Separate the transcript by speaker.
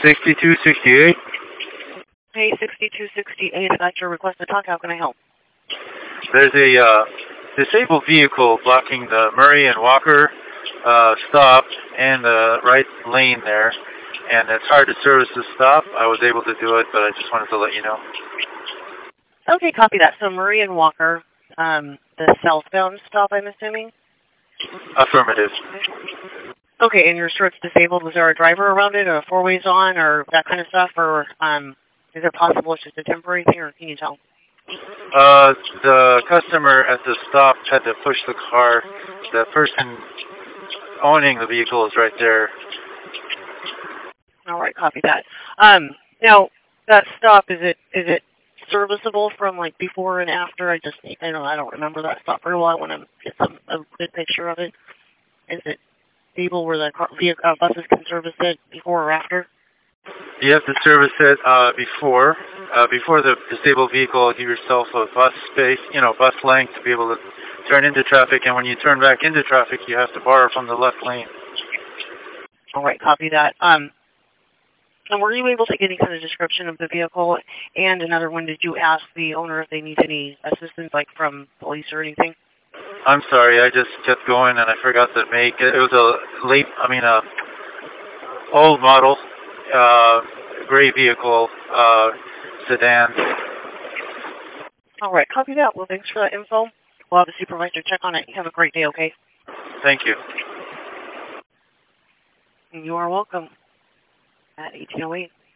Speaker 1: 6268.
Speaker 2: Hey, 6268, I got your request to talk. How can I help?
Speaker 1: There's a disabled vehicle blocking the Murray and Walker stop and the right lane there, and it's hard to service the stop. I was able to do it, but I just wanted to let you know.
Speaker 2: Okay, copy that. So Murray and Walker, the southbound stop, I'm assuming?
Speaker 1: Affirmative.
Speaker 2: Okay, and you're sure it's disabled. Was there a driver around it, or four-ways on, or that kind of stuff, or is it possible it's just a temporary thing, or can you tell?
Speaker 1: The customer at the stop had to push the car. The person owning the vehicle is right there.
Speaker 2: All right, copy that. Now, that stop, is it serviceable from, like, before and after? I don't remember that stop very well. I want to get a good picture of it. Is it stable where the buses can service it before or after?
Speaker 1: You have to service it before the disabled vehicle. Give yourself a bus space, bus length to be able to turn into traffic. And when you turn back into traffic, you have to borrow from the left lane.
Speaker 2: All right, copy that. And were you able to get any kind of description of the vehicle? And another one, did you ask the owner if they need any assistance, like from police or anything?
Speaker 1: I'm sorry, I just kept going and I forgot to make it. It was a old model, gray vehicle, sedan.
Speaker 2: All right, copy that. Well, thanks for that info. We'll have the supervisor check on it. You have a great day, okay?
Speaker 1: Thank you.
Speaker 2: You are welcome. At 1808.